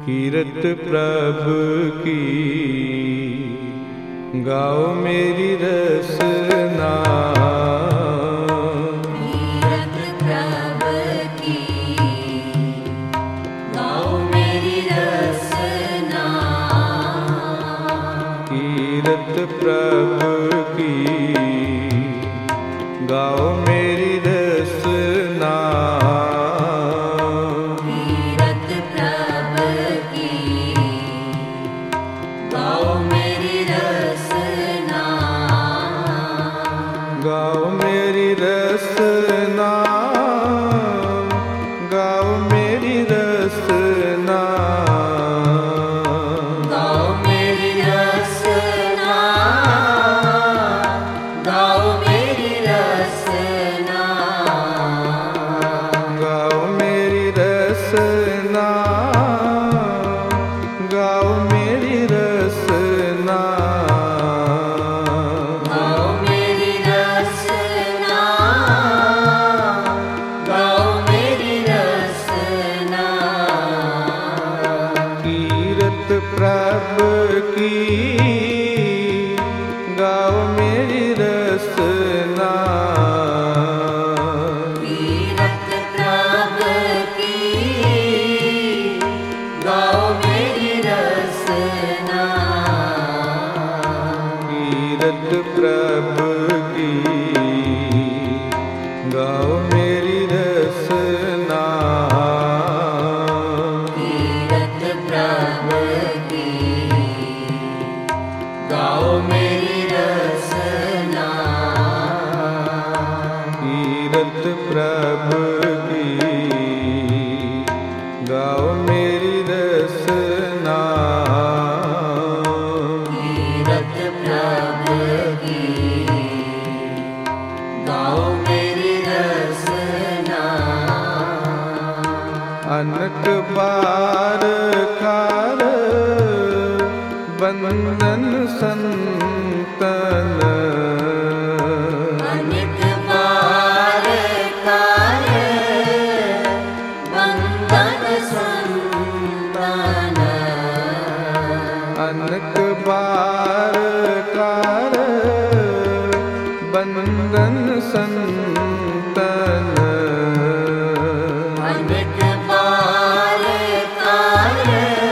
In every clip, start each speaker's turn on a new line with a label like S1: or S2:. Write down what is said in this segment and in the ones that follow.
S1: कीरत प्रभु की गाओ मेरी रसना।
S2: कीरत प्रभु की गाओ मेरी रसना।
S1: कीरत प्रभु की गाओ मेरी रसना।
S2: कीरत प्रभु की गाओ मेरी रसना।
S1: गाओ मेरी रसना। गाओ मेरी रसना।
S2: गाओ मेरी रसना। गाओ मेरी रसना।
S1: गाओ मेरी रसना। गाओ मेरी रसना।
S2: गाओ मेरी रसना। गाओ मेरी रसना।
S1: कीरत प्रभु की गाओ मेरी रसना।
S2: कीरत प्रभु की गाओ मेरी रसना।
S1: कीरत प्रभु की गाओ मेरी रसना।
S2: कीरत प्रभु की गाओ मेरी रसना।
S1: कीरत प्रभु की गाओ मेरी रसना।
S2: कीरत प्रभु की गाओ मेरी रसना।
S1: अनक बार कार बंधन संतन।
S2: अनेक बार कार बंधन संतन।
S1: अनक बार कार बंधन संतन।
S2: अनेक बार कार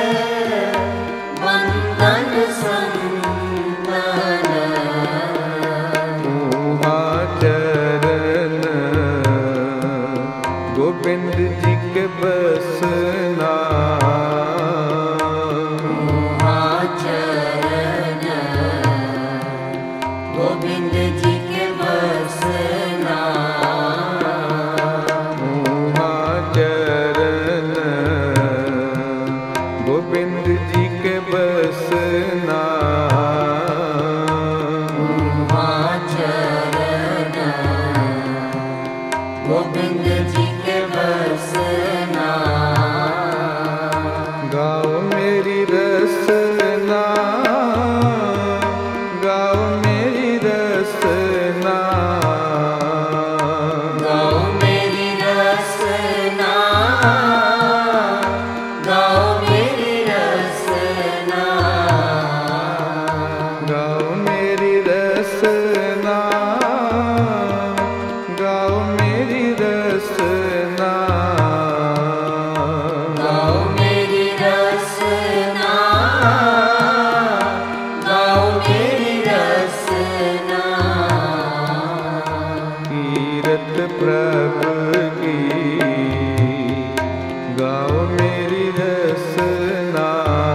S2: बंधन संतन।
S1: मुहा चरण गोविंद जी के बसना।
S2: चरण गोविंद जी के बसना।
S1: मुहा चरण गोविंद जी के बसना।
S2: चरण गोविंद जी के बसना।
S1: गाओ मेरी रसना। गाओ मेरी रसना।
S2: गाओ मेरी रसना। गाओ मेरी रसना।
S1: गाओ मेरी रसना। गाओ मेरी रसना।
S2: गाओ मेरी रसना। गाओ मेरी रसना।
S1: कीरत प्रभु की गाओ मेरी रसना।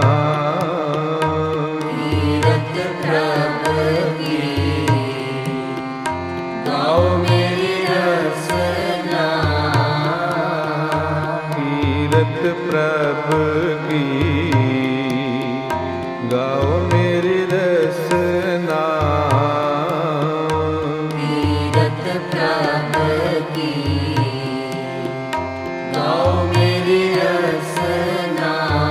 S2: कीरत प्रभु की गाओ मेरी रसना।
S1: कीरत प्रभु की गाओ मेरी रसना।
S2: कीरत प्रभु की गाओ मेरी रसना।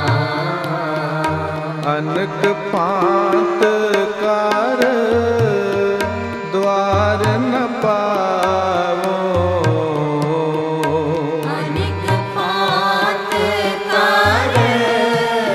S1: अनक पात कार द्वार न पावो।
S2: अनेक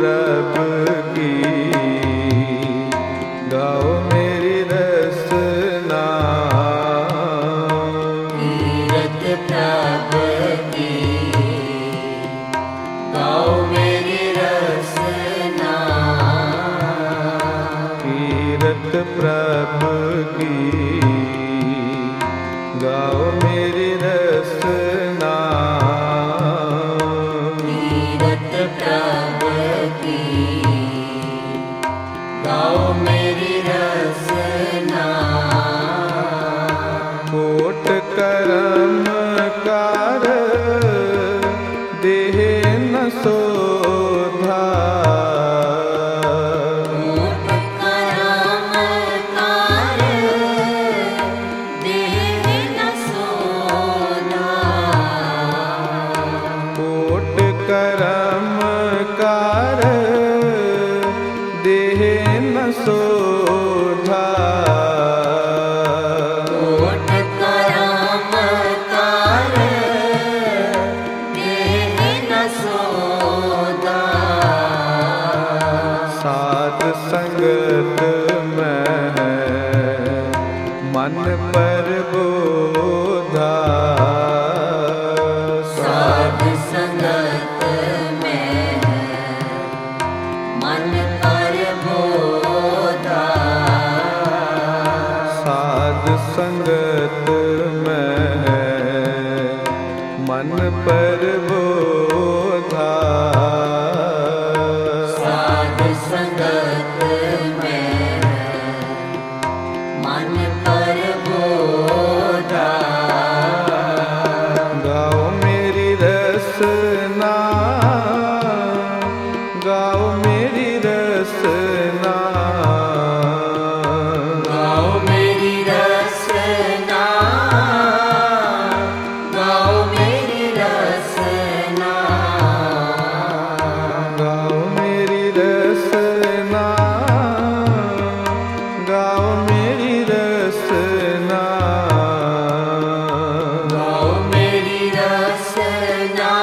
S1: प्रभु की, गाओ मेरी रसना।
S2: कीरत प्रभु की, गाओ मेरी रसना।
S1: कीरत प्रभु की, गाओ मेरी रसना।
S2: कीरत प्रभु की, गाओ मेरी रसना।
S1: कोट करम कार देह न शोभा।
S2: कोट करम कार देह न शोभा।
S1: कोट करम कार देह न शोभा।
S2: कोट करम कार देह न शोभा।
S1: साध संगत में है मन पर बोधा।
S2: साध संगत में मन पर बोधा।
S1: साध संगत में है मन पर बोधा।
S2: साध संगत में मन पर बोधा।
S1: गाओ मेरी रसना, गाओ मेरी रसना।
S2: गाओ मेरी रसना। गाओ मेरी रसना।
S1: गाओ मेरी रसना, गाओ मेरी रसना।
S2: गाओ मेरी रसना।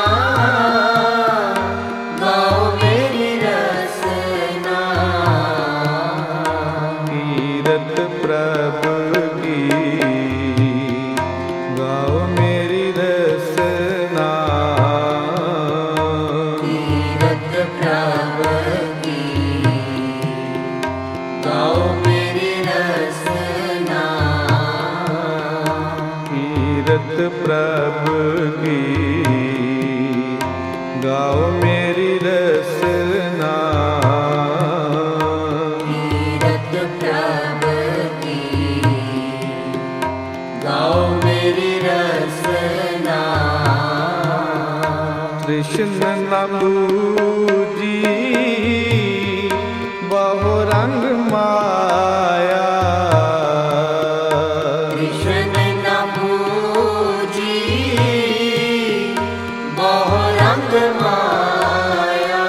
S2: गाओ मेरी रसना।
S1: कीरत प्रभु की, गाओ मेरी रसना।
S2: कीरत प्रभु की, गाओ मेरी रसना।
S1: कीरत प्रभु की, गाओ मेरी रसना।
S2: कीरत प्रभु की, गाओ मेरी रसना।
S1: कृष्ण न बूझी बहु रंग माया।
S2: कृष्ण न बूझी बहु रंग माया।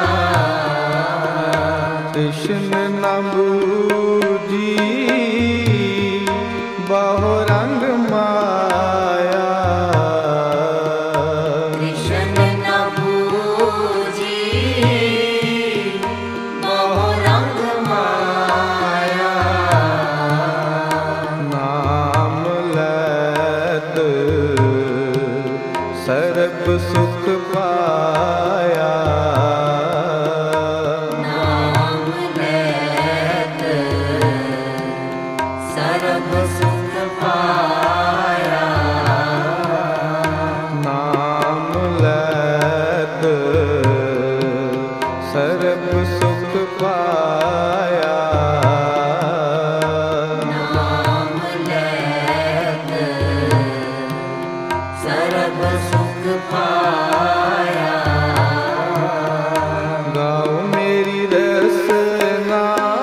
S1: कृष्ण न बूझी बहु रंग माया।
S2: कृष्ण न बूझी बहु रंग माया।
S1: नाम लैत सर्ब सुख पाया।
S2: नाम लेत सर्ब सुख पाया।
S1: नाम लैत सर्ब सुख पाया।
S2: नाम लेत सर्ब सुख पाया।
S1: गाओ मेरी रसना,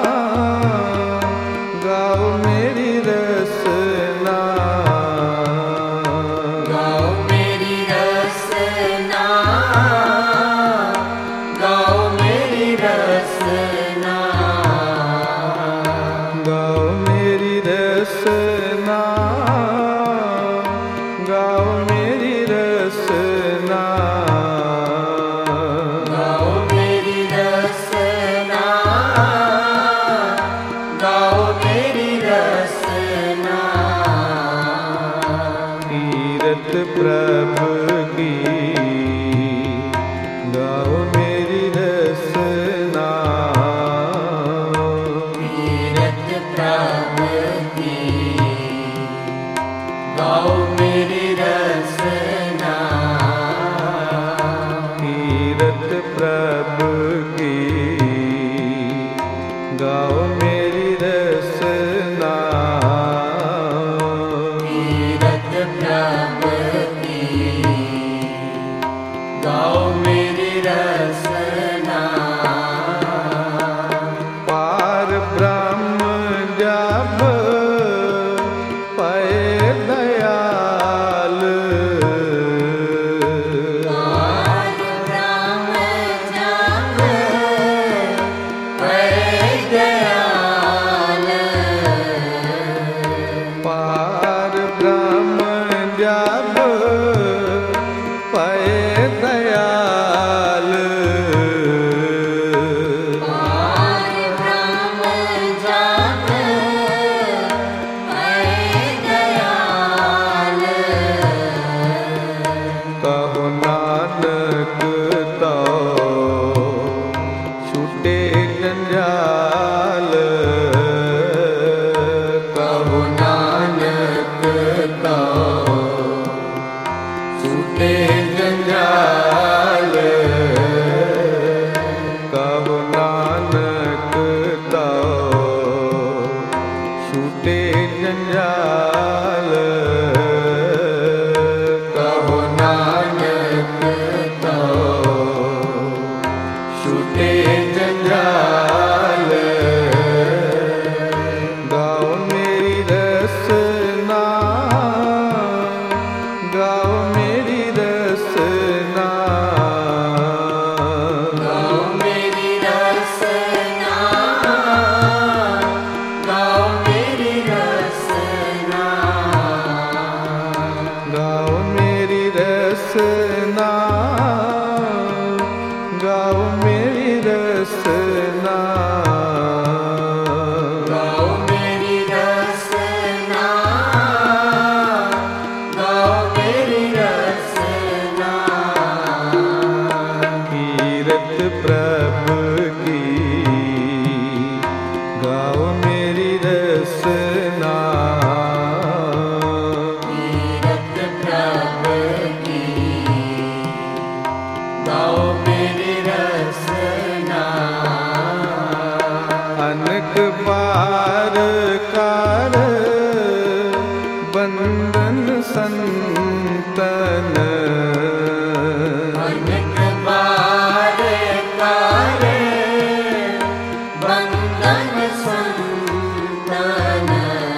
S1: गाओ मेरी रसना।
S2: गाओ मेरी रसना। गाओ मेरी रसना।
S1: गाओ मेरी रसना, गाओ मेरी रसना।
S2: गाओ मेरी रसना।
S1: तीरथ प्रभु की गाओ मेरी रसना।
S2: तीरथ प्रभु की गाओ मेरी रसना।
S1: तीरथ प्रभु की गाओ मेरी रसना।
S2: तीरथ प्रभु की गाओ मेरी रसना।
S1: पार ब्रह्म जब पए दयाल।
S2: पार ब्रह्म जब पए दयाल।
S1: पार ब्रह्म जब पए दयाल।
S2: पार ब्रह्म जब पए दयाल।
S1: कहो नानक तो छूटे जंजाल। कहो नानक तो छूटे जंजाल। कहो नानक तो छूटे जंजाल। कहो नानक तो छूटे जंजाल। गाओ मेरी रसना। गाओ मेरी रसना।
S2: गाओ मेरी रसना। गाओ मेरी रसना।
S1: गाओ मेरी रसना। गाओ मेरी रसना।
S2: गाओ मेरी रसना। गाओ मेरी रसना।
S1: तीरथ प्रभु की गाओ मेरी रसना।
S2: तीरथ प्रभु की गाओ मेरी रसना।
S1: अनक बार कार बंधन संतन।
S2: अनेक बार कारे बंधन संतन।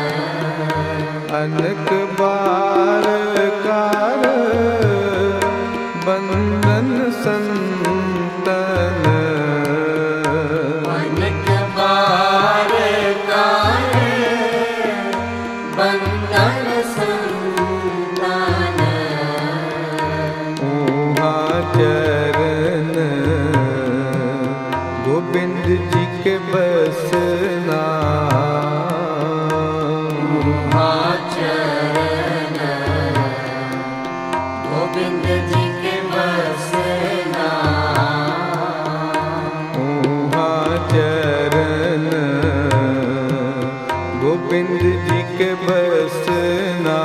S1: अनक बार कार बंधन संतन।
S2: अनेक बार कारे बंधन संतन।
S1: ऊहा चरण गोविंद जी के बसना।
S2: चरण गोविंद जी के बसना।
S1: ऊहा चरण गोविंद जी के बसना।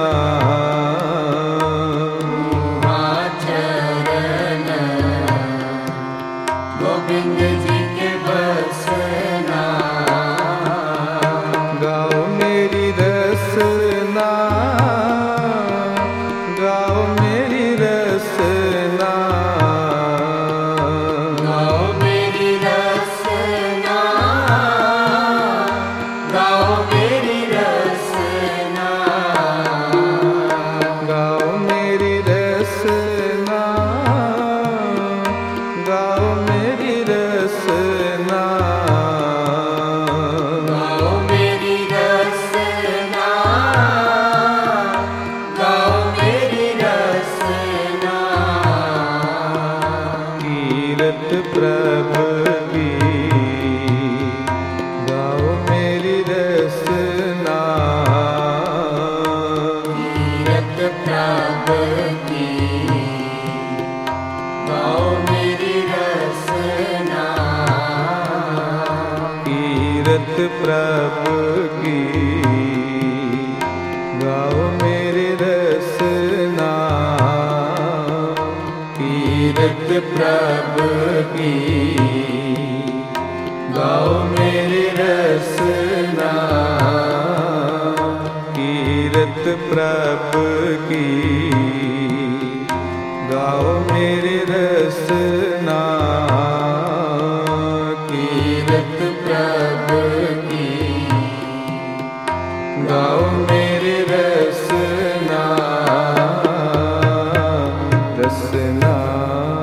S2: चरण गोविंद जी के बसना।
S1: गाओ मेरी रसना। गाओ मेरी रसना।
S2: गाओ मेरी रसना। गाओ मेरी रसना।
S1: गाओ मेरी रसना। गाओ मेरी रसना।
S2: गाओ मेरी रसना। गाओ मेरी रसना। प्रभ की गाओ मेरी रसना
S1: कीरत प्रभु की गाओ मेरी रसना कीरत प्रभु की गाओ मेरी रसना कीरत प्रभु की गाओ मेरी रसना कीरत प्रभु की गाओ मेरी रसना रसना